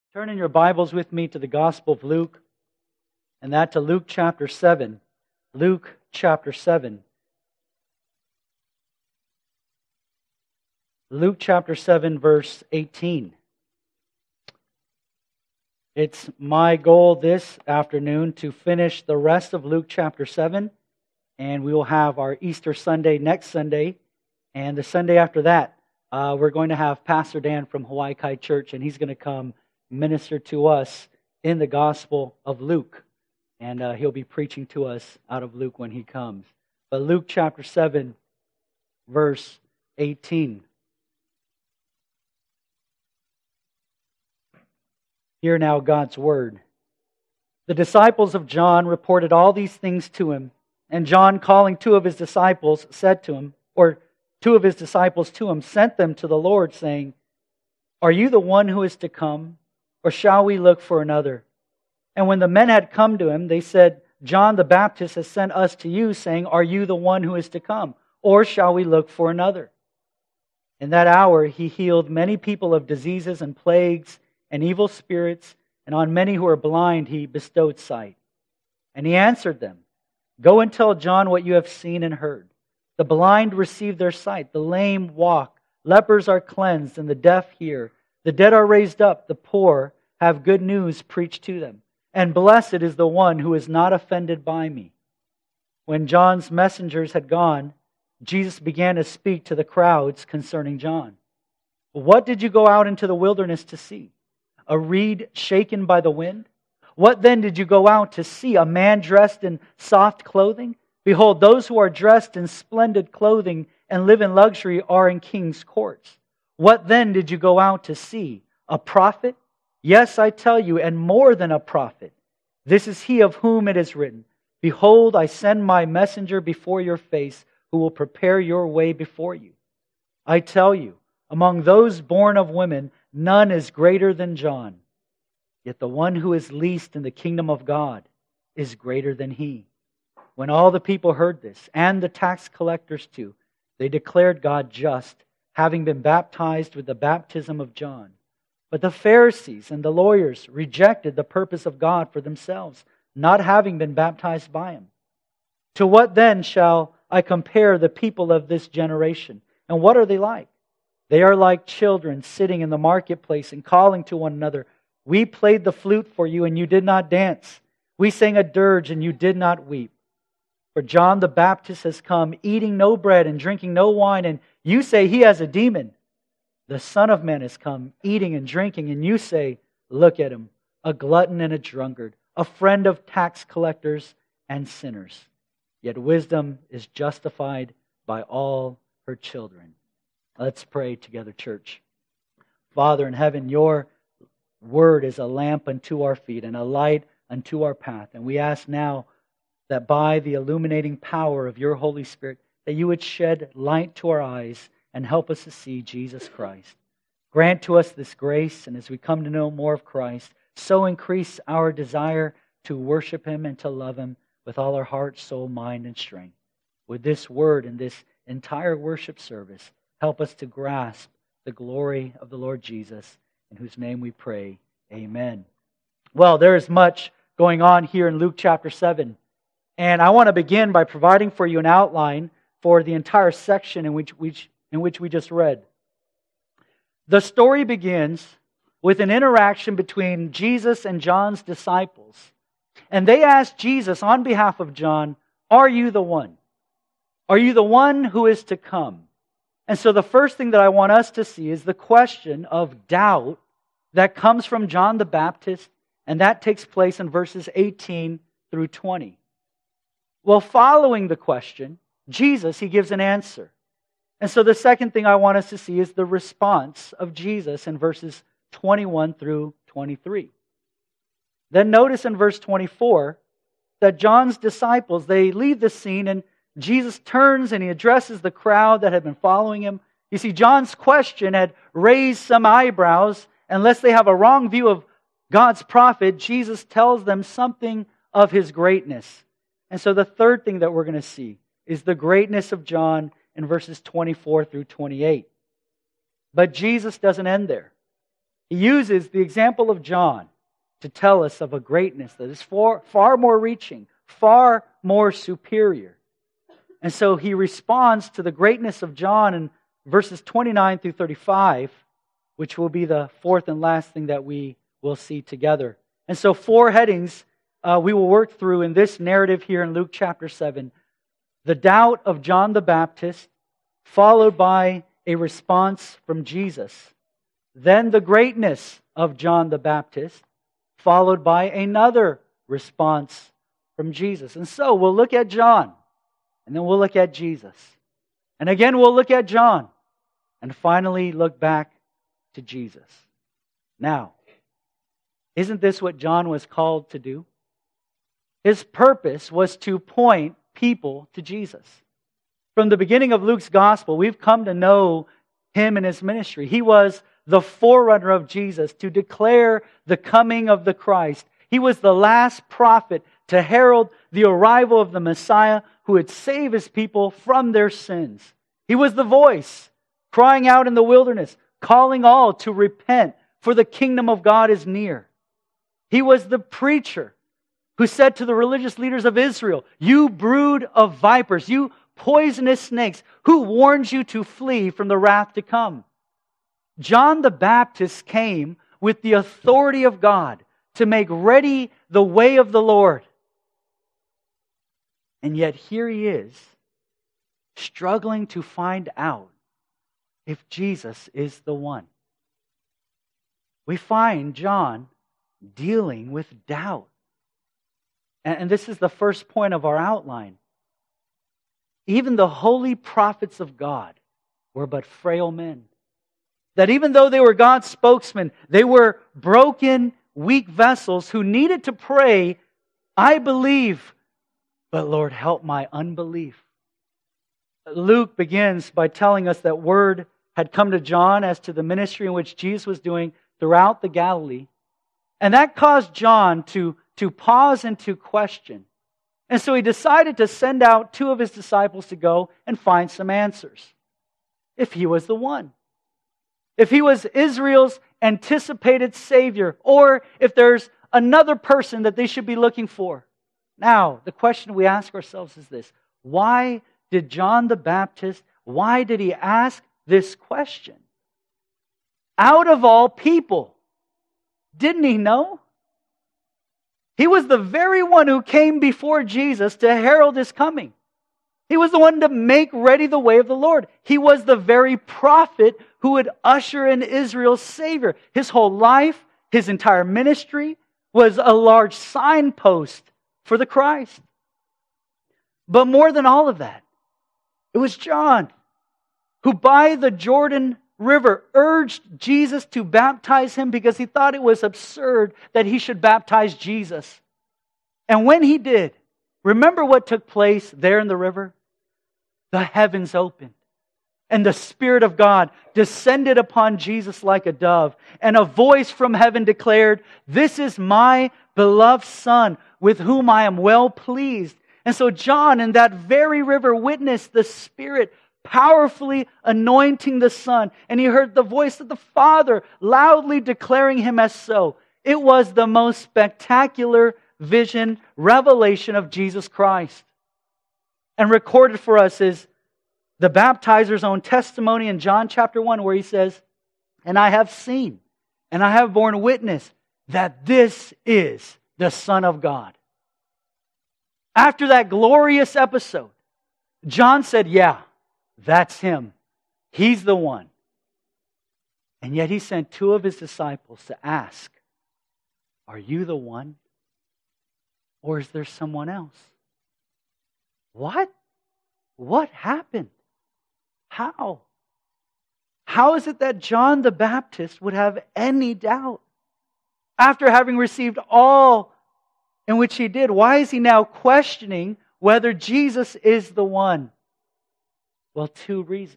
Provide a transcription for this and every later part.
Turn in your Bibles with me to the Gospel of Luke, and that to Luke chapter 7. Luke chapter 7. Luke chapter 7, verse 18. It's my goal this afternoon to finish the rest of Luke chapter 7, and we will have our Easter Sunday next Sunday, and the Sunday after that, we're going to have Pastor Dan from Hawaii Kai Church, and he's going to come minister to us in the Gospel of Luke. And he'll be preaching to us out of Luke when he comes. But Luke chapter 7, verse 18. Hear now God's word. The disciples of John reported all these things to him. And John, calling two of his disciples to him, sent them to the Lord, saying, "Are you the one who is to come? Or shall we look for another?" And when the men had come to him, they said, "John the Baptist has sent us to you, saying, 'Are you the one who is to come? Or shall we look for another?'" In that hour he healed many people of diseases and plagues and evil spirits, and on many who were blind he bestowed sight. And he answered them, "Go and tell John what you have seen and heard. The blind receive their sight, the lame walk, lepers are cleansed, and the deaf hear. The dead are raised up, the poor have good news preached to them. And blessed is the one who is not offended by me." When John's messengers had gone, Jesus began to speak to the crowds concerning John. "What did you go out into the wilderness to see? A reed shaken by the wind? What then did you go out to see? A man dressed in soft clothing? Behold, those who are dressed in splendid clothing and live in luxury are in king's courts. What then did you go out to see? A prophet? Yes, I tell you, and more than a prophet. This is he of whom it is written, 'Behold, I send my messenger before your face, who will prepare your way before you.' I tell you, among those born of women, none is greater than John. Yet the one who is least in the kingdom of God is greater than he." When all the people heard this, and the tax collectors too, they declared God just, having been baptized with the baptism of John. But the Pharisees and the lawyers rejected the purpose of God for themselves, not having been baptized by him. "To what then shall I compare the people of this generation? And what are they like? They are like children sitting in the marketplace and calling to one another, 'We played the flute for you, and you did not dance. We sang a dirge, and you did not weep.' For John the Baptist has come, eating no bread and drinking no wine, and you say he has a demon. The Son of Man has come, eating and drinking, and you say, 'Look at him, a glutton and a drunkard, a friend of tax collectors and sinners.' Yet wisdom is justified by all her children." Let's pray together, church. Father in heaven, your word is a lamp unto our feet and a light unto our path. And we ask now that by the illuminating power of your Holy Spirit, that you would shed light to our eyes and help us to see Jesus Christ. Grant to us this grace, and as we come to know more of Christ, so increase our desire to worship him and to love him with all our heart, soul, mind, and strength. With this word and this entire worship service, help us to grasp the glory of the Lord Jesus, in whose name we pray. Amen. Well, there is much going on here in Luke chapter 7. And I want to begin by providing for you an outline for the entire section in which we just read. The story begins with an interaction between Jesus and John's disciples. And they asked Jesus on behalf of John, "Are you the one? Are you the one who is to come?" And so the first thing that I want us to see is the question of doubt that comes from John the Baptist, and that takes place in verses 18 through 20. Well, following the question, Jesus, he gives an answer. And so the second thing I want us to see is the response of Jesus in verses 21 through 23. Then notice in verse 24 that John's disciples, they leave the scene and Jesus turns and he addresses the crowd that had been following him. You see, John's question had raised some eyebrows. Unless they have a wrong view of God's prophet, Jesus tells them something of his greatness. And so the third thing that we're going to see is the greatness of John in verses 24 through 28. But Jesus doesn't end there. He uses the example of John to tell us of a greatness that is far more reaching, far more superior. And so he responds to the greatness of John in verses 29 through 35, which will be the fourth and last thing that we will see together. And so 4 headings we will work through in this narrative here in Luke chapter 7. The doubt of John the Baptist, followed by a response from Jesus. Then the greatness of John the Baptist, followed by another response from Jesus. And so we'll look at John, and then we'll look at Jesus. And again, we'll look at John, and finally look back to Jesus. Now, isn't this what John was called to do? His purpose was to point people to Jesus. From the beginning of Luke's gospel, we've come to know him and his ministry. He was the forerunner of Jesus to declare the coming of the Christ. He was the last prophet to herald the arrival of the Messiah who would save his people from their sins. He was the voice crying out in the wilderness, calling all to repent, for the kingdom of God is near. He was the preacher who said to the religious leaders of Israel, "You brood of vipers, you poisonous snakes, who warns you to flee from the wrath to come?" John the Baptist came with the authority of God to make ready the way of the Lord. And yet here he is, struggling to find out if Jesus is the one. We find John dealing with doubt. And this is the first point of our outline. Even the holy prophets of God were but frail men. That even though they were God's spokesmen, they were broken, weak vessels who needed to pray, "I believe, but Lord, help my unbelief." Luke begins by telling us that word had come to John as to the ministry in which Jesus was doing throughout the Galilee. And that caused John to pause and to question. And so he decided to send out 2 of his disciples to go and find some answers. If he was the one. If he was Israel's anticipated Savior. Or if there's another person that they should be looking for. Now, the question we ask ourselves is this. Why did John the Baptist, why did he ask this question? Out of all people, didn't he know? He was the very one who came before Jesus to herald his coming. He was the one to make ready the way of the Lord. He was the very prophet who would usher in Israel's Savior. His whole life, his entire ministry was a large signpost for the Christ. But more than all of that, it was John who by the Jordan River urged Jesus to baptize him because he thought it was absurd that he should baptize Jesus. And when he did, remember what took place there in the river? The heavens opened, and the Spirit of God descended upon Jesus like a dove, and a voice from heaven declared, "This is my beloved Son, with whom I am well pleased." And so John in that very river witnessed the Spirit powerfully anointing the Son. And he heard the voice of the Father loudly declaring him as so. It was the most spectacular vision, revelation of Jesus Christ. And recorded for us is the baptizer's own testimony in John chapter 1 where he says, "And I have seen, and I have borne witness that this is the Son of God." After that glorious episode, John said, "Yeah, that's him. He's the one." And yet he sent 2 of his disciples to ask, "Are you the one? Or is there someone else?" What? What happened? How? How is it that John the Baptist would have any doubt? After having received all in which he did, why is he now questioning whether Jesus is the one? Well, 2 reasons.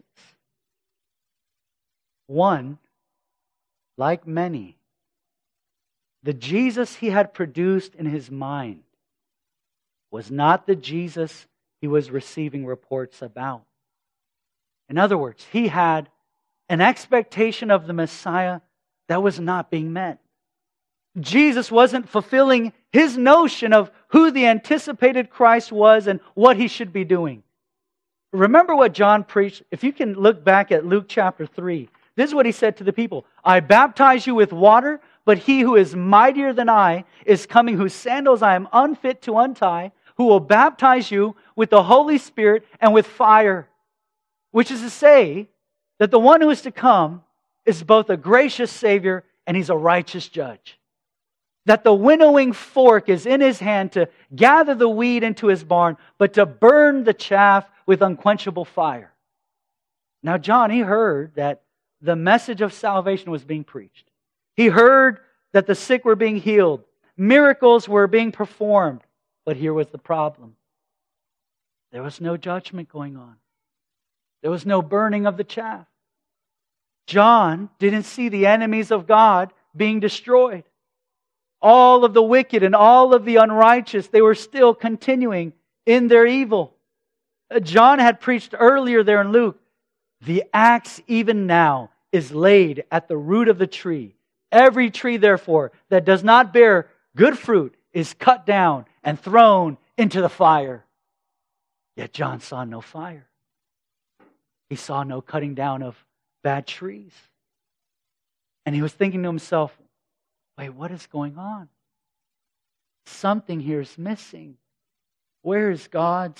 One, like many, the Jesus he had produced in his mind was not the Jesus he was receiving reports about. In other words, he had an expectation of the Messiah that was not being met. Jesus wasn't fulfilling his notion of who the anticipated Christ was and what he should be doing. Remember what John preached? If you can look back at Luke chapter 3, this is what he said to the people. I baptize you with water, but he who is mightier than I is coming, whose sandals I am unfit to untie, who will baptize you with the Holy Spirit and with fire. Which is to say that the one who is to come is both a gracious Savior and he's a righteous judge. That the winnowing fork is in his hand to gather the wheat into his barn, but to burn the chaff with unquenchable fire. Now John, he heard that the message of salvation was being preached. He heard that the sick were being healed. Miracles were being performed. But here was the problem. There was no judgment going on. There was no burning of the chaff. John didn't see the enemies of God being destroyed. All of the wicked and all of the unrighteous, they were still continuing in their evil. John had preached earlier there in Luke, the axe even now is laid at the root of the tree. Every tree, therefore, that does not bear good fruit is cut down and thrown into the fire. Yet John saw no fire. He saw no cutting down of bad trees. And he was thinking to himself, wait, what is going on? Something here is missing. Where is God's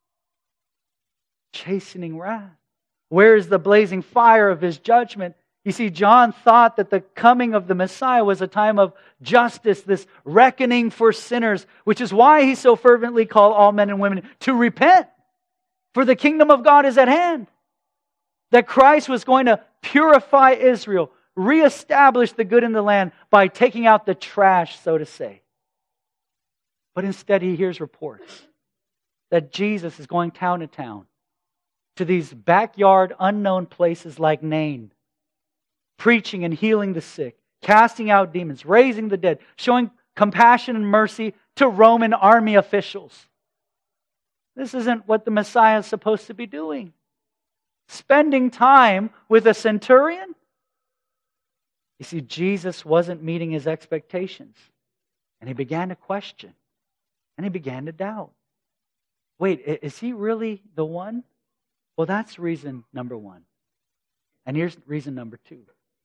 chastening wrath? Where is the blazing fire of his judgment? You see, John thought that the coming of the Messiah was a time of justice, this reckoning for sinners, which is why he so fervently called all men and women to repent, for the kingdom of God is at hand. That Christ was going to purify Israel, reestablish the good in the land by taking out the trash, so to say. But instead he hears reports that Jesus is going town to town, to these backyard unknown places like Nain, preaching and healing the sick, casting out demons, raising the dead, showing compassion and mercy to Roman army officials. This isn't what the Messiah is supposed to be doing. Spending time with a centurion? You see, Jesus wasn't meeting his expectations. And he began to question. And he began to doubt. Wait, is he really the one? Well, that's reason number one. And here's reason number two.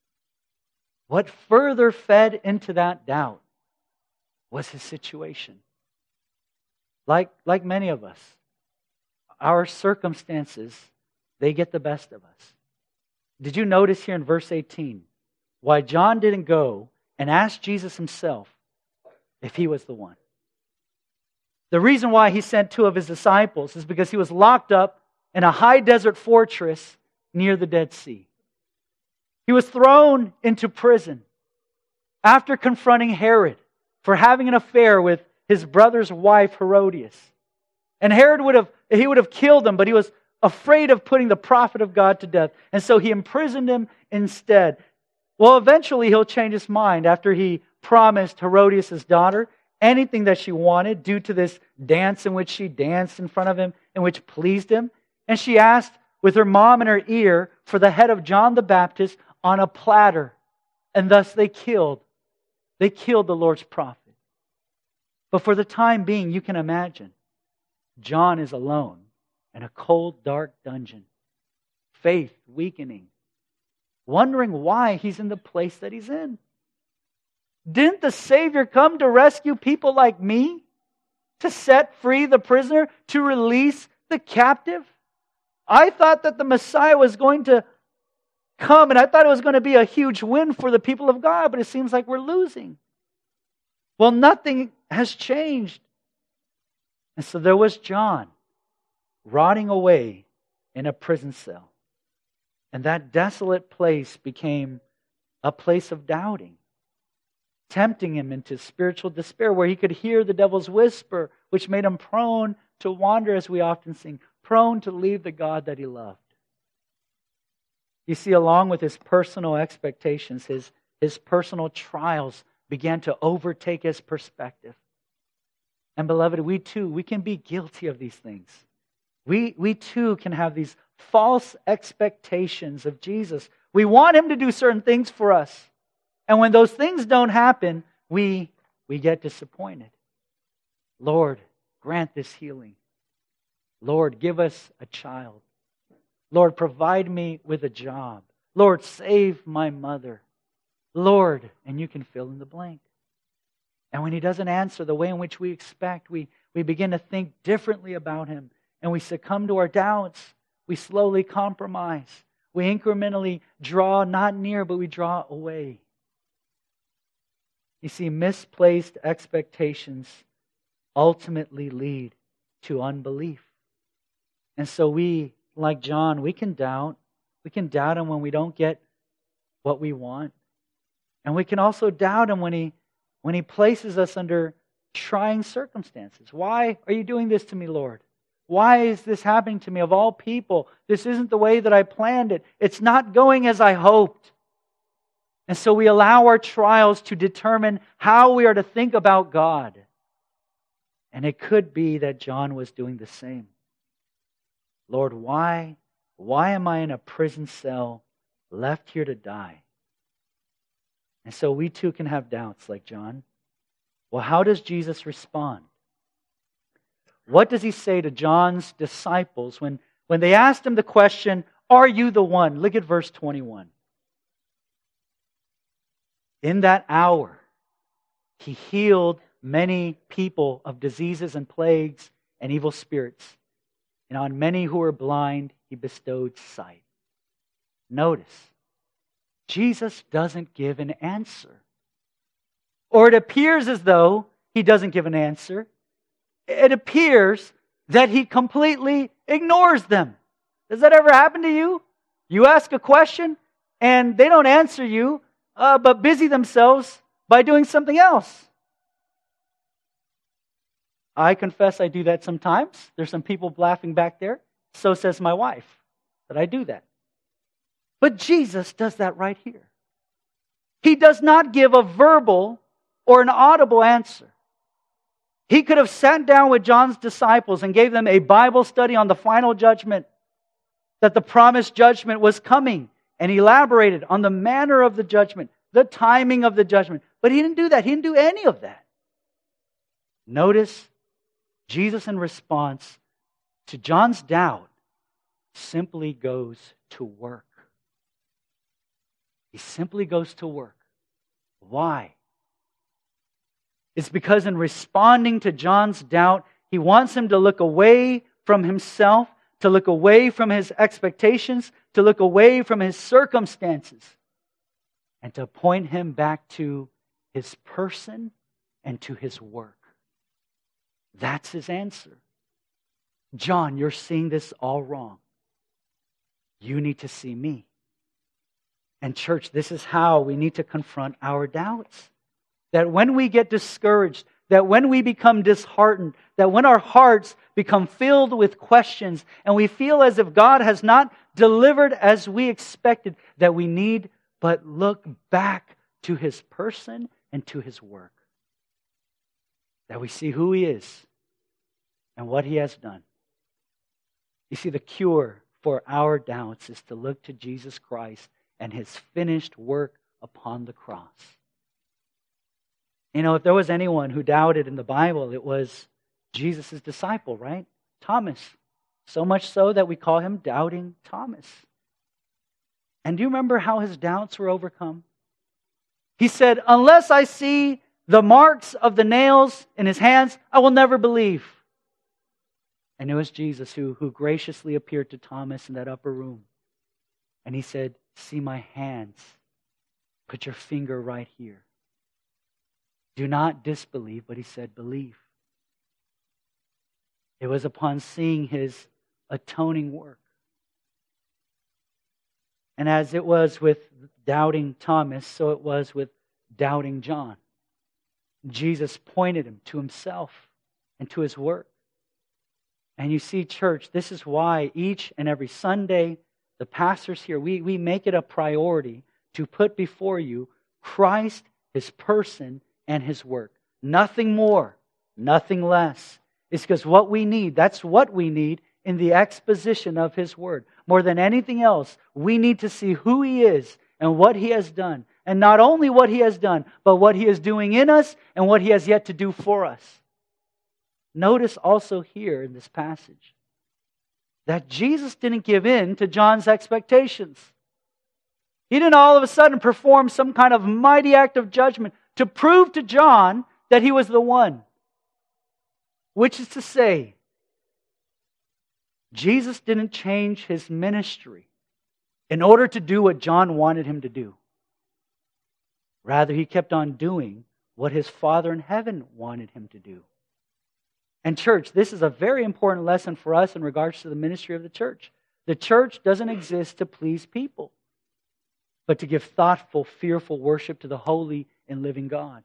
What further fed into that doubt was his situation. Like many of us, our circumstances, they get the best of us. Did you notice here in verse 18 why John didn't go and ask Jesus himself if he was the one? The reason why he sent two of his disciples is because he was locked up in a high desert fortress near the Dead Sea. He was thrown into prison after confronting Herod for having an affair with his brother's wife, Herodias. And Herod would have killed him, but he was afraid of putting the prophet of God to death. And so he imprisoned him instead. Well, eventually he'll change his mind after he promised Herodias' daughter anything that she wanted due to this dance in which she danced in front of him and which pleased him. And she asked with her mom in her ear for the head of John the Baptist on a platter. And thus they killed the Lord's prophet. But for the time being, you can imagine, John is alone in a cold, dark dungeon, faith weakening, wondering why he's in the place that he's in. Didn't the Savior come to rescue people like me? To set free the prisoner? To release the captive? I thought that the Messiah was going to come, and I thought it was going to be a huge win for the people of God, but it seems like we're losing. Well, nothing has changed. And so there was John, rotting away in a prison cell. And that desolate place became a place of doubting, tempting him into spiritual despair, where he could hear the devil's whisper, which made him prone to wander, as we often sing, prone to leave the God that he loved. You see, along with his personal expectations, his personal trials began to overtake his perspective. And beloved, we too, we can be guilty of these things. We too can have these false expectations of Jesus. We want him to do certain things for us. And when those things don't happen, we get disappointed. Lord, grant this healing. Lord, give us a child. Lord, provide me with a job. Lord, save my mother. Lord, and you can fill in the blank. And when He doesn't answer the way in which we expect, we begin to think differently about Him. And we succumb to our doubts. We slowly compromise. We incrementally draw not near, but we draw away. You see, misplaced expectations ultimately lead to unbelief. And so we, like John, we can doubt. We can doubt Him when we don't get what we want. And we can also doubt Him when He places us under trying circumstances. Why are you doing this to me, Lord? Why is this happening to me of all people? This isn't the way that I planned it. It's not going as I hoped. And so we allow our trials to determine how we are to think about God. And it could be that John was doing the same. Lord, why am I in a prison cell left here to die? And so we too can have doubts like John. Well, how does Jesus respond? What does He say to John's disciples when they asked Him the question, are you the one? Look at verse 21. In that hour, He healed many people of diseases and plagues and evil spirits. And on many who were blind, He bestowed sight. Notice, Jesus doesn't give an answer. Or it appears as though He doesn't give an answer. It appears that He completely ignores them. Does that ever happen to you? You ask a question and they don't answer you, but busy themselves by doing something else. I confess I do that sometimes. There's some people laughing back there. So says my wife that I do that. But Jesus does that right here. He does not give a verbal or an audible answer. He could have sat down with John's disciples and gave them a Bible study on the final judgment, that the promised judgment was coming, and elaborated on the manner of the judgment, the timing of the judgment. But He didn't do that. He didn't do any of that. Notice, Jesus, in response to John's doubt, simply goes to work. He simply goes to work. Why? It's because in responding to John's doubt, He wants him to look away from himself, to look away from his expectations, to look away from his circumstances, and to point him back to His person and to His work. That's His answer. John, you're seeing this all wrong. You need to see me. And church, this is how we need to confront our doubts. That when we get discouraged, that when we become disheartened, that when our hearts become filled with questions and we feel as if God has not delivered as we expected, that we need but look back to His person and to His work. That we see who He is and what He has done. You see, the cure for our doubts is to look to Jesus Christ and His finished work upon the cross. You know, if there was anyone who doubted in the Bible, it was Jesus' disciple, right? Thomas. So much so that we call him Doubting Thomas. And do you remember how his doubts were overcome? He said, unless I see the marks of the nails in His hands, I will never believe. And it was Jesus who graciously appeared to Thomas in that upper room. And He said, see my hands. Put your finger right here. Do not disbelieve, but He said, believe. It was upon seeing His atoning work. And as it was with doubting Thomas, so it was with doubting John. Jesus pointed him to Himself and to His work. And you see, church, this is why each and every Sunday, the pastors here, we make it a priority to put before you Christ, His person, and His work. Nothing more, nothing less. It's because what we need, that's what we need in the exposition of His Word. More than anything else, we need to see who He is and what He has done. And not only what He has done, but what He is doing in us and what He has yet to do for us. Notice also here in this passage that Jesus didn't give in to John's expectations. He didn't all of a sudden perform some kind of mighty act of judgment to prove to John that he was the one. Which is to say, Jesus didn't change His ministry in order to do what John wanted Him to do. Rather, He kept on doing what His Father in heaven wanted Him to do. And church, this is a very important lesson for us in regards to the ministry of the church. The church doesn't exist to please people, but to give thoughtful, fearful worship to the holy and living God.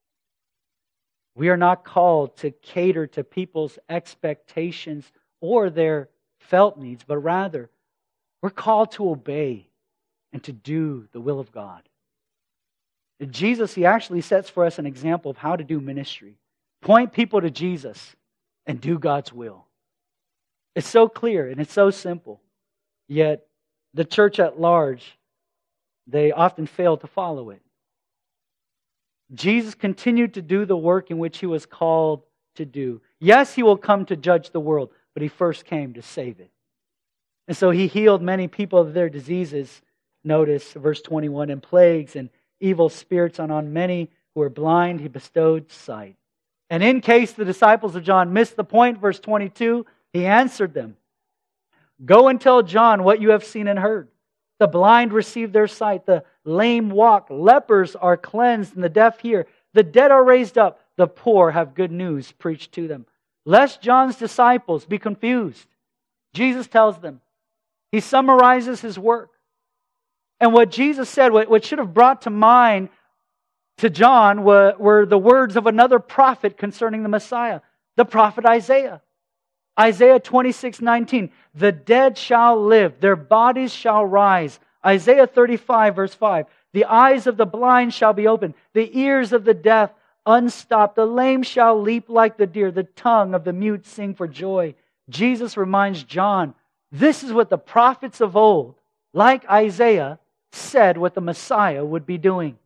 We are not called to cater to people's expectations or their felt needs, but rather, we're called to obey and to do the will of God. And Jesus, He actually sets for us an example of how to do ministry. Point people to Jesus and do God's will. It's so clear and it's so simple. Yet, the church at large, they often fail to follow it. Jesus continued to do the work in which He was called to do. Yes, He will come to judge the world, but He first came to save it. And so He healed many people of their diseases. Notice verse 21, and plagues and evil spirits, and on many who were blind He bestowed sight. And in case the disciples of John missed the point, verse 22, He answered them, "Go and tell John what you have seen and heard. The blind receive their sight, the lame walk, lepers are cleansed, and the deaf hear. The dead are raised up, the poor have good news preached to them. Lest John's disciples be confused." Jesus tells them. He summarizes His work. And what Jesus said, what should have brought to mind to John were the words of another prophet concerning the Messiah, the prophet Isaiah. Isaiah 26:19, "The dead shall live, their bodies shall rise." Isaiah 35 verse 5, "The eyes of the blind shall be opened, the ears of the deaf unstopped, the lame shall leap like the deer, the tongue of the mute sing for joy." Jesus reminds John, this is what the prophets of old, like Isaiah, said what the Messiah would be doing.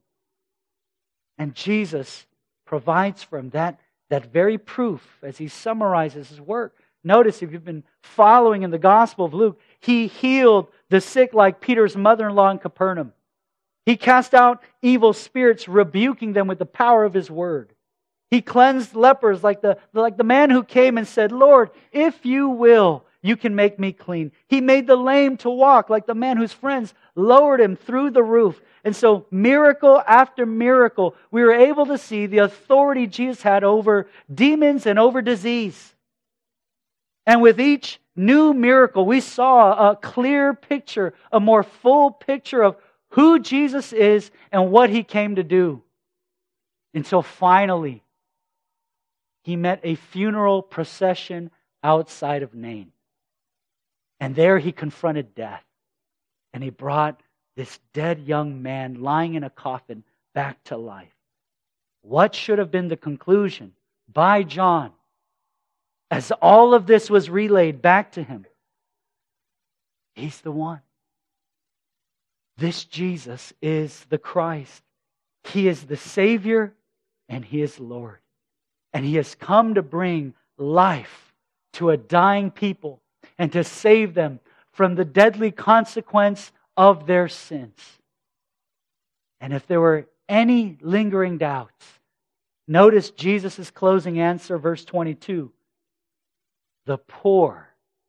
And Jesus provides for him that very proof as He summarizes His work. Notice, if you've been following in the Gospel of Luke, He healed the sick like Peter's mother-in-law in Capernaum. He cast out evil spirits, rebuking them with the power of His word. He cleansed lepers like the man who came and said, "Lord, if you will, you can make me clean." He made the lame to walk like the man whose friends lowered him through the roof. And so, miracle after miracle, we were able to see the authority Jesus had over demons and over disease. And with each new miracle, we saw a clear picture, a more full picture of who Jesus is and what He came to do. Until finally, He met a funeral procession outside of Nain. And there He confronted death. And He brought this dead young man lying in a coffin back to life. What should have been the conclusion by John as all of this was relayed back to him? He's the one. This Jesus is the Christ. He is the Savior and He is Lord. And He has come to bring life to a dying people and to save them from the deadly consequence of their sins. And if there were any lingering doubts, notice Jesus' closing answer, verse 22. The poor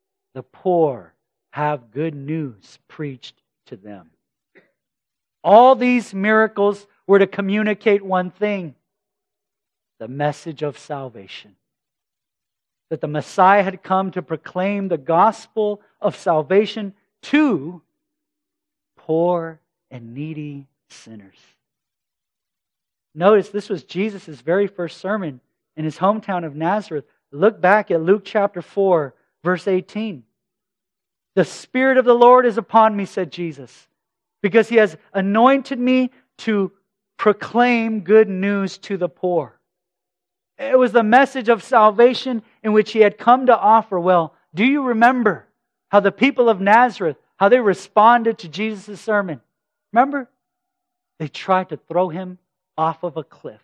have good news preached to them. All these miracles were to communicate one thing: the message of salvation. That the Messiah had come to proclaim the gospel of salvation to poor and needy sinners. Notice this was Jesus' very first sermon in His hometown of Nazareth. Look back at Luke chapter 4, verse 18. "The Spirit of the Lord is upon me," said Jesus, "because He has anointed me to proclaim good news to the poor." It was the message of salvation in which He had come to offer. Well, do you remember how the people of Nazareth, how they responded to Jesus' sermon? Remember? They tried to throw him off of a cliff.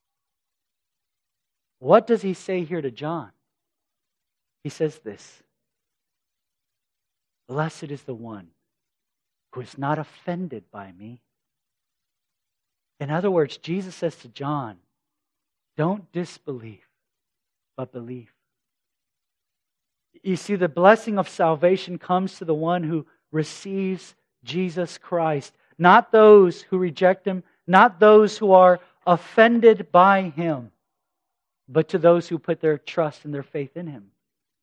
What does he say here to John? He says this: "Blessed is the one who is not offended by me." In other words, Jesus says to John, don't disbelieve, but believe. You see, the blessing of salvation comes to the one who receives Jesus Christ. Not those who reject Him, not those who are offended by Him, but to those who put their trust and their faith in Him.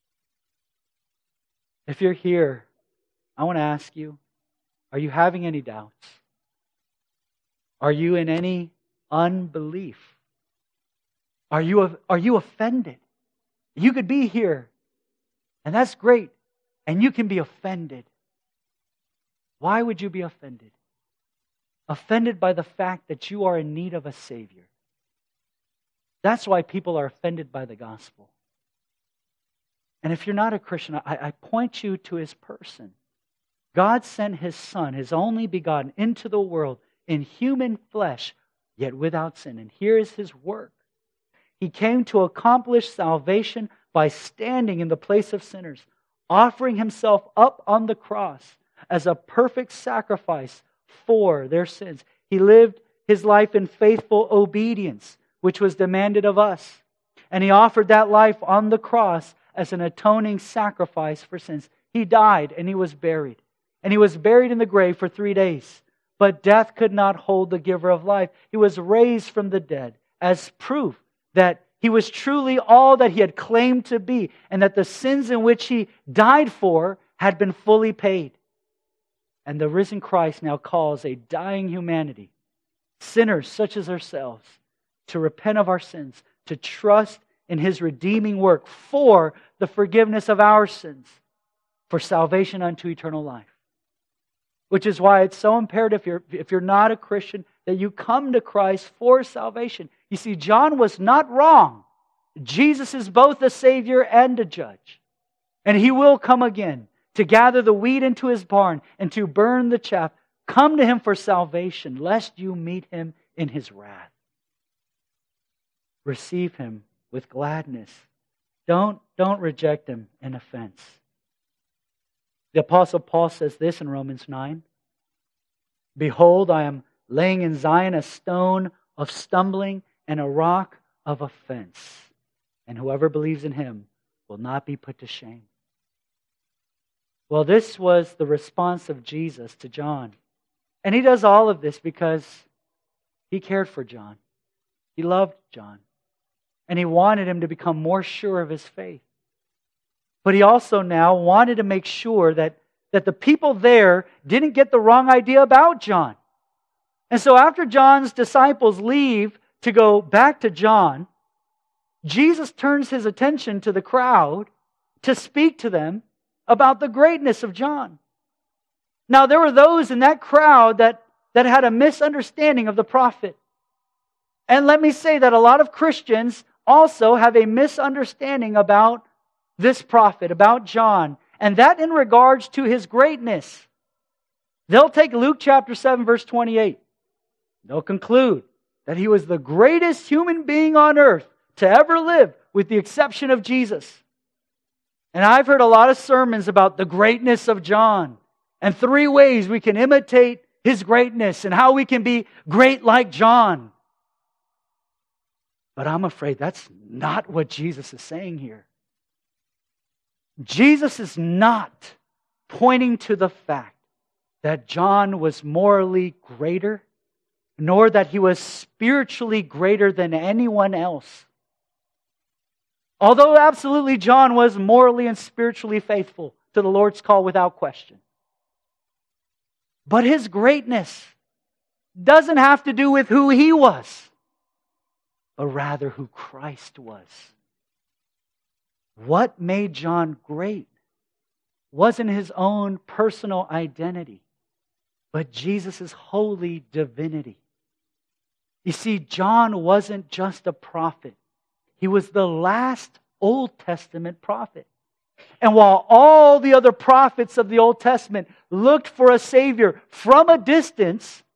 If you're here, I want to ask you, are you having any doubts? Are you in any unbelief? Are you offended? You could be here, and that's great, and you can be offended. Why would you be offended? Offended by the fact that you are in need of a Savior. That's why people are offended by the gospel. And if you're not a Christian, I point you to His person. God sent His Son, His only begotten, into the world in human flesh, yet without sin. And here is His work. He came to accomplish salvation by standing in the place of sinners, offering Himself up on the cross as a perfect sacrifice for their sins. He lived His life in faithful obedience, which was demanded of us. And He offered that life on the cross as an atoning sacrifice for sins. He died and He was buried. And He was buried in the grave for 3 days. But death could not hold the giver of life. He was raised from the dead as proof that He was truly all that He had claimed to be, and that the sins in which He died for had been fully paid. And the risen Christ now calls a dying humanity, sinners such as ourselves, to repent of our sins, to trust in His redeeming work for the forgiveness of our sins, for salvation unto eternal life. Which is why it's so imperative, if you're not a Christian, that you come to Christ for salvation. You see, John was not wrong. Jesus is both a Savior and a judge. And He will come again to gather the wheat into His barn and to burn the chaff. Come to Him for salvation, lest you meet Him in His wrath. Receive Him with gladness. Don't reject Him in offense. The Apostle Paul says this in Romans 9. Behold, I am laying in Zion a stone of stumbling and a rock of offense. And whoever believes in Him will not be put to shame. Well, this was the response of Jesus to John. And He does all of this because He cared for John. He loved John. And He wanted him to become more sure of his faith. But He also now wanted to make sure that the people there didn't get the wrong idea about John. And so after John's disciples leave to go back to John, Jesus turns His attention to the crowd to speak to them about the greatness of John. Now there were those in that crowd that had a misunderstanding of the prophet. And let me say that a lot of Christians also have a misunderstanding about this prophet, about John, and that in regards to his greatness. They'll take Luke chapter 7, verse 28. They'll conclude that he was the greatest human being on earth to ever live, with the exception of Jesus. And I've heard a lot of sermons about the greatness of John, and 3 ways we can imitate his greatness, and how we can be great like John. But I'm afraid that's not what Jesus is saying here. Jesus is not pointing to the fact that John was morally greater, nor that he was spiritually greater than anyone else. Although absolutely John was morally and spiritually faithful to the Lord's call without question. But his greatness doesn't have to do with who he was, but rather who Christ was. What made John great wasn't his own personal identity, but Jesus' holy divinity. You see, John wasn't just a prophet. He was the last Old Testament prophet. And while all the other prophets of the Old Testament looked for a Savior from a distance,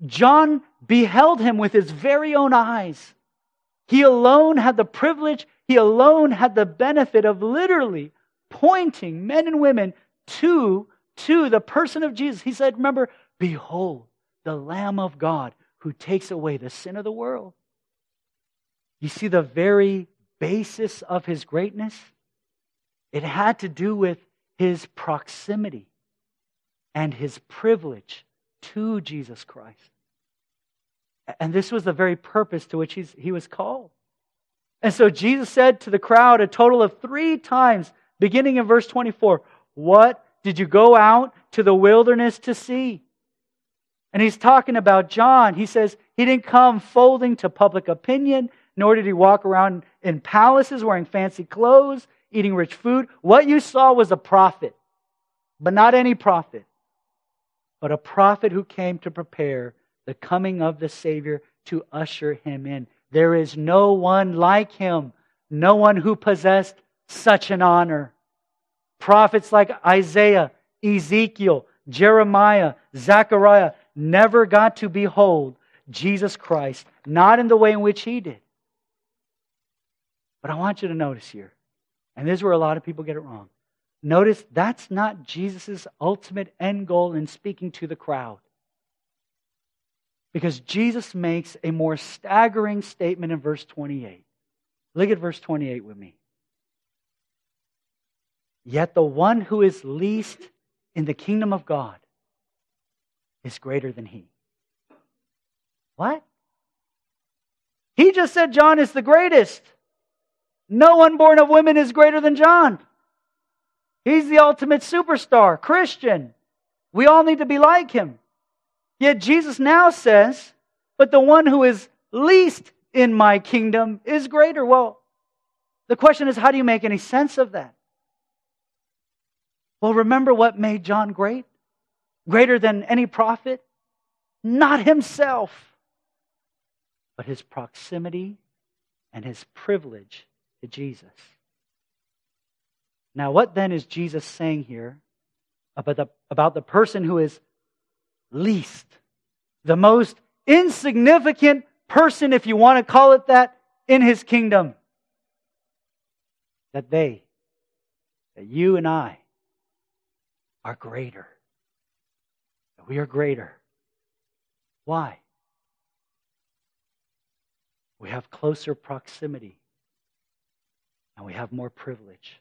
John beheld him with his very own eyes. He alone had the privilege, he alone had the benefit of literally pointing men and women to the person of Jesus. He said, remember, behold, the Lamb of God who takes away the sin of the world. You see the very basis of his greatness? It had to do with his proximity and his privilege to Jesus Christ. And this was the very purpose to which he was called. And so Jesus said to the crowd a total of 3 times, beginning in verse 24, what did you go out to the wilderness to see? And he's talking about John. He says he didn't come folding to public opinion, nor did he walk around in palaces wearing fancy clothes, eating rich food. What you saw was a prophet, but not any prophet, but a prophet who came to prepare the coming of the Savior to usher him in. There is no one like him, no one who possessed such an honor. Prophets like Isaiah, Ezekiel, Jeremiah, Zechariah never got to behold Jesus Christ, not in the way in which he did. But I want you to notice here, and this is where a lot of people get it wrong. Notice that's not Jesus' ultimate end goal in speaking to the crowd. Because Jesus makes a more staggering statement in verse 28. Look at verse 28 with me. Yet the one who is least in the kingdom of God is greater than he. What? He just said John is the greatest. No one born of women is greater than John. He's the ultimate superstar, Christian. We all need to be like him. Yet Jesus now says, but the one who is least in my kingdom is greater. Well, the question is, how do you make any sense of that? Well, remember what made John great? Greater than any prophet? Not himself, but his proximity and his privilege to Jesus. Now, what then is Jesus saying here about the person who is least, the most insignificant person, if you want to call it that, in his kingdom? That you and I are greater. That we are greater. Why? We have closer proximity and we have more privilege.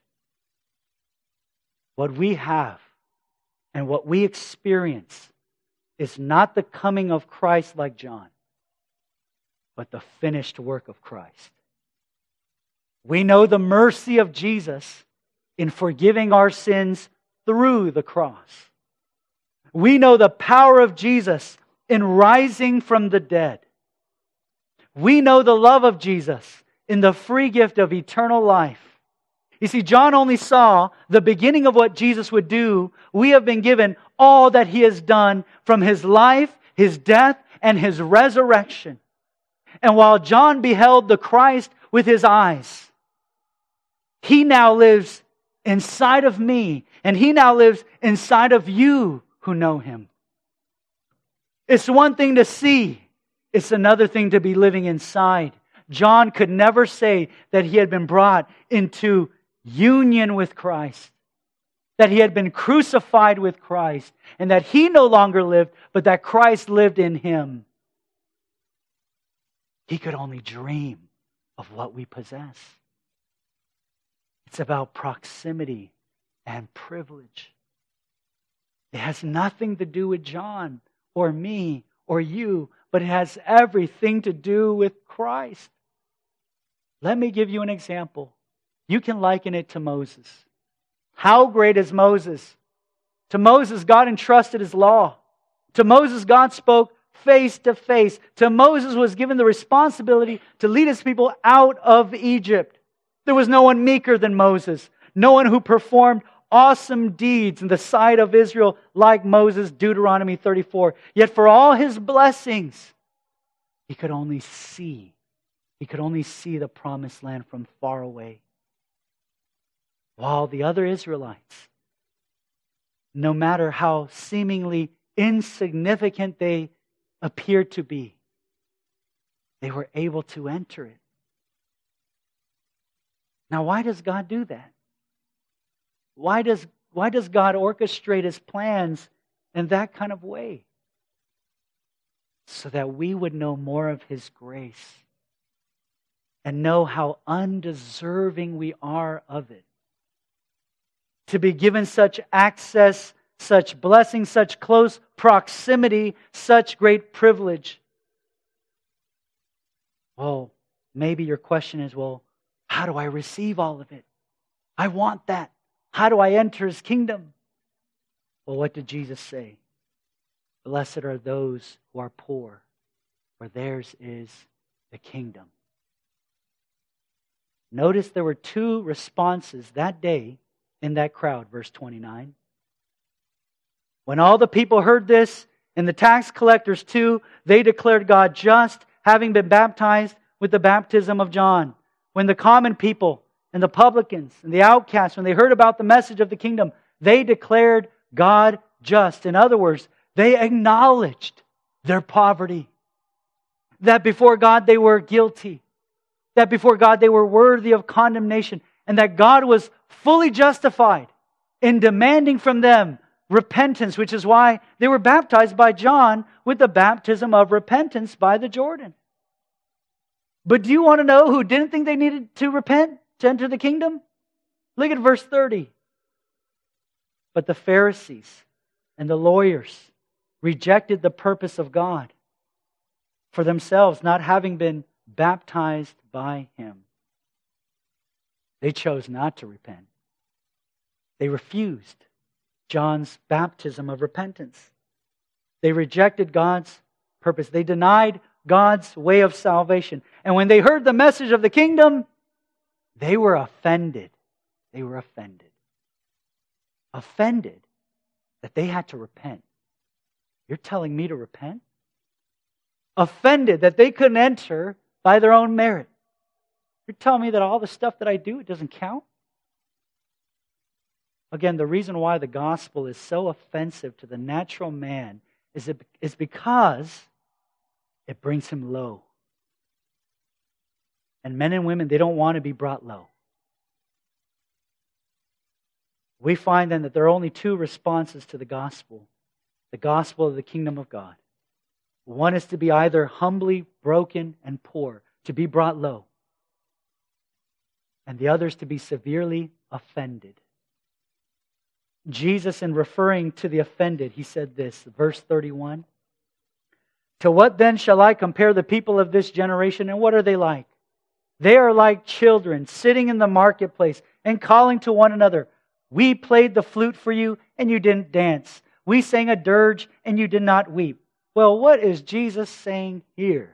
What we have and what we experience is not the coming of Christ like John, but the finished work of Christ. We know the mercy of Jesus in forgiving our sins through the cross. We know the power of Jesus in rising from the dead. We know the love of Jesus in the free gift of eternal life. You see, John only saw the beginning of what Jesus would do. We have been given all that He has done from His life, His death, and His resurrection. And while John beheld the Christ with his eyes, he now lives inside of me, and he now lives inside of you who know Him. It's one thing to see. It's another thing to be living inside. John could never say that he had been brought into union with Christ, that he had been crucified with Christ, and that he no longer lived, but that Christ lived in him. He could only dream of what we possess. It's about proximity and privilege. It has nothing to do with John or me or you, but it has everything to do with Christ. Let me give you an example. You can liken it to Moses. How great is Moses? To Moses, God entrusted His law. To Moses, God spoke face to face. To Moses was given the responsibility to lead His people out of Egypt. There was no one meeker than Moses. No one who performed awesome deeds in the sight of Israel like Moses, Deuteronomy 34. Yet for all his blessings, he could only see the promised land from far away. While the other Israelites, no matter how seemingly insignificant they appeared to be, they were able to enter it. Now, why does God do that? Why does God orchestrate His plans in that kind of way? So that we would know more of His grace and know how undeserving we are of it. To be given such access, such blessing, such close proximity, such great privilege. Well, maybe your question is, well, how do I receive all of it? I want that. How do I enter His kingdom? Well, what did Jesus say? Blessed are those who are poor, for theirs is the kingdom. Notice there were two responses that day in that crowd, verse 29. When all the people heard this, and the tax collectors too, they declared God just, having been baptized with the baptism of John. When the common people and the publicans and the outcasts, when they heard about the message of the kingdom, they declared God just. In other words, they acknowledged their poverty. That before God they were guilty. That before God they were worthy of condemnation. And that God was fully justified in demanding from them repentance, which is why they were baptized by John with the baptism of repentance by the Jordan. But do you want to know who didn't think they needed to repent to enter the kingdom? Look at verse 30. But the Pharisees and the lawyers rejected the purpose of God for themselves, not having been baptized by Him. They chose not to repent. They refused John's baptism of repentance. They rejected God's purpose. They denied God's way of salvation. And when they heard the message of the kingdom, they were offended. They were offended. Offended that they had to repent. You're telling me to repent? Offended that they couldn't enter by their own merit. You're telling me that all the stuff that I do, it doesn't count? Again, the reason why the gospel is so offensive to the natural man is because it brings him low. And men and women, they don't want to be brought low. We find then that there are only two responses to the gospel of the kingdom of God. One is to be either humbly broken and poor, to be brought low. And the other is to be severely offended. Jesus, in referring to the offended, He said this, verse 31. To what then shall I compare the people of this generation, and what are they like? They are like children sitting in the marketplace and calling to one another, we played the flute for you, and you didn't dance. We sang a dirge, and you did not weep. Well, what is Jesus saying here?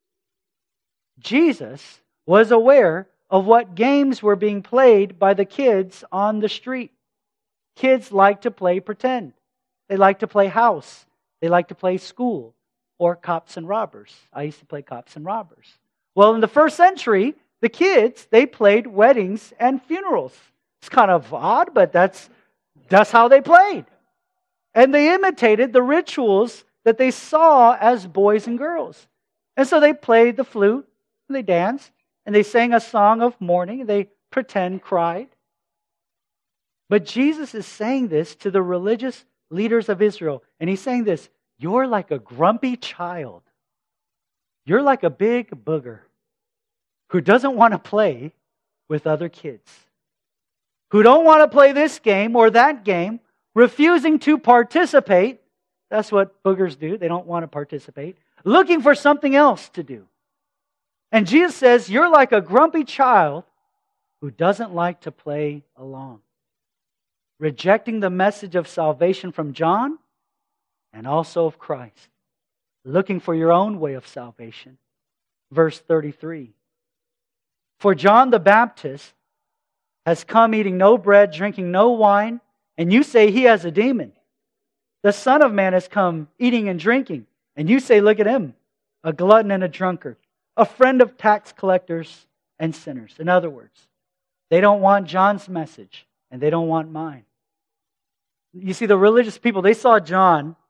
Jesus was aware of what games were being played by the kids on the street. Kids like to play pretend. They like to play house. They like to play school or cops and robbers. I used to play cops and robbers. Well, in the first century, the kids, they played weddings and funerals. It's kind of odd, but that's how they played. And they imitated the rituals that they saw as boys and girls. And so they played the flute, and they danced, and they sang a song of mourning, and they pretend cried. But Jesus is saying this to the religious leaders of Israel. And He's saying this, you're like a grumpy child. You're like a big booger who doesn't want to play with other kids. Who don't want to play this game or that game, refusing to participate. That's what boogers do. They don't want to participate. Looking for something else to do. And Jesus says, you're like a grumpy child who doesn't like to play along. Rejecting the message of salvation from John and also of Christ. Looking for your own way of salvation. Verse 33. For John the Baptist has come eating no bread, drinking no wine, and you say he has a demon. The Son of Man has come eating and drinking, and you say, look at him, a glutton and a drunkard, a friend of tax collectors and sinners. In other words, they don't want John's message, and they don't want mine. You see, the religious people, they saw John,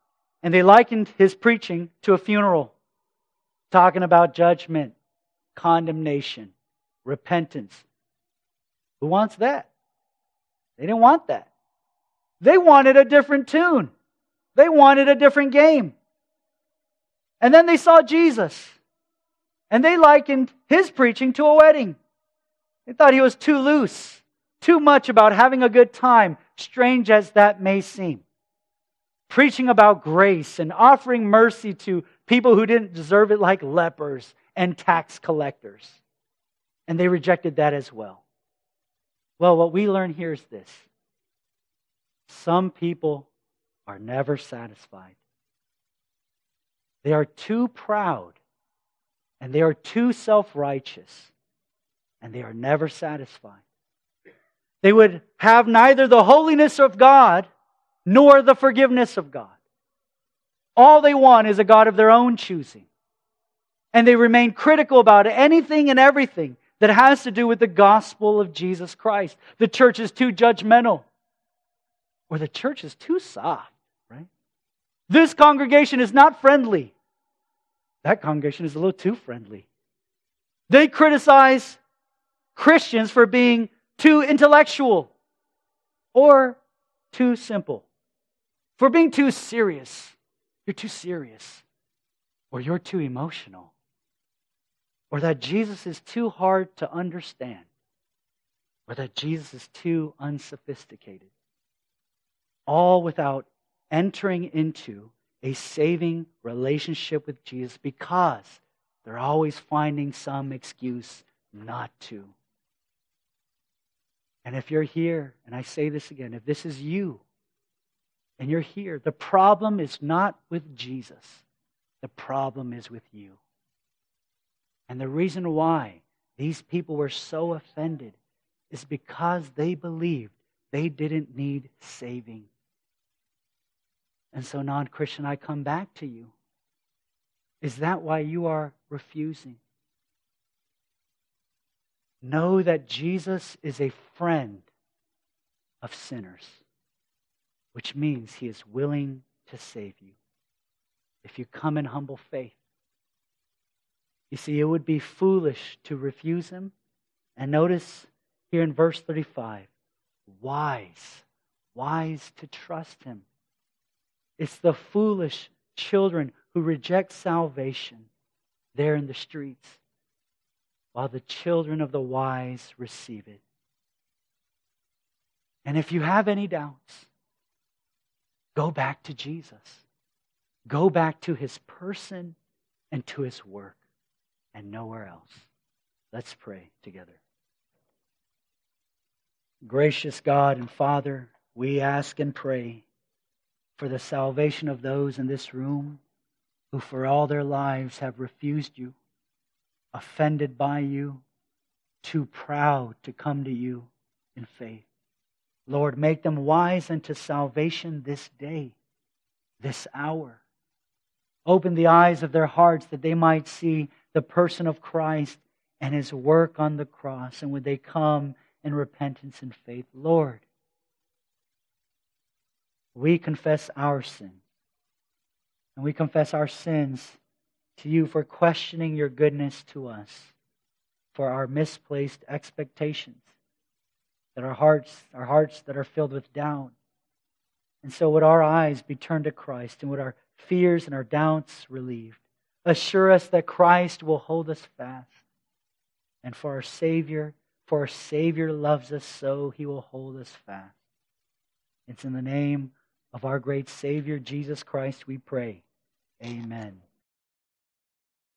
And they likened his preaching to a funeral, talking about judgment, condemnation, repentance. Who wants that? They didn't want that. They wanted a different tune. They wanted a different game. And then they saw Jesus. And they likened his preaching to a wedding. They thought he was too loose, too much about having a good time, strange as that may seem. Preaching about grace and offering mercy to people who didn't deserve it, like lepers and tax collectors. And they rejected that as well. Well, what we learn here is this. Some people are never satisfied. They are too proud, and they are too self-righteous, and they are never satisfied. They would have neither the holiness of God nor the forgiveness of God. All they want is a God of their own choosing. And they remain critical about anything and everything that has to do with the gospel of Jesus Christ. The church is too judgmental, or the church is too soft, right? This congregation is not friendly. That congregation is a little too friendly. They criticize Christians for being too intellectual or too simple. For being too serious. You're too serious. Or you're too emotional. Or that Jesus is too hard to understand. Or that Jesus is too unsophisticated. All without entering into a saving relationship with Jesus, because they're always finding some excuse not to. And if you're here, and I say this again, if this is you, and you're here, the problem is not with Jesus. The problem is with you. And the reason why these people were so offended is because they believed they didn't need saving. And so, non-Christian, I come back to you. Is that why you are refusing? Know that Jesus is a friend of sinners, which means He is willing to save you if you come in humble faith. You see, it would be foolish to refuse Him. And notice here in verse 35, wise to trust Him. It's the foolish children who reject salvation there in the streets, while the children of the wise receive it. And if you have any doubts, go back to Jesus. Go back to His person and to His work, and nowhere else. Let's pray together. Gracious God and Father, we ask and pray for the salvation of those in this room who for all their lives have refused You, offended by You, too proud to come to You in faith. Lord, make them wise unto salvation this day, this hour. Open the eyes of their hearts that they might see the person of Christ and His work on the cross, and would they come in repentance and faith. Lord, we confess our sin. And we confess our sins to You for questioning Your goodness to us, for our misplaced expectations, that our hearts that are filled with doubt. And so would our eyes be turned to Christ, and would our fears and our doubts relieved. Assure us that Christ will hold us fast. And for our Savior loves us so, He will hold us fast. It's in the name of our great Savior, Jesus Christ, we pray. Amen.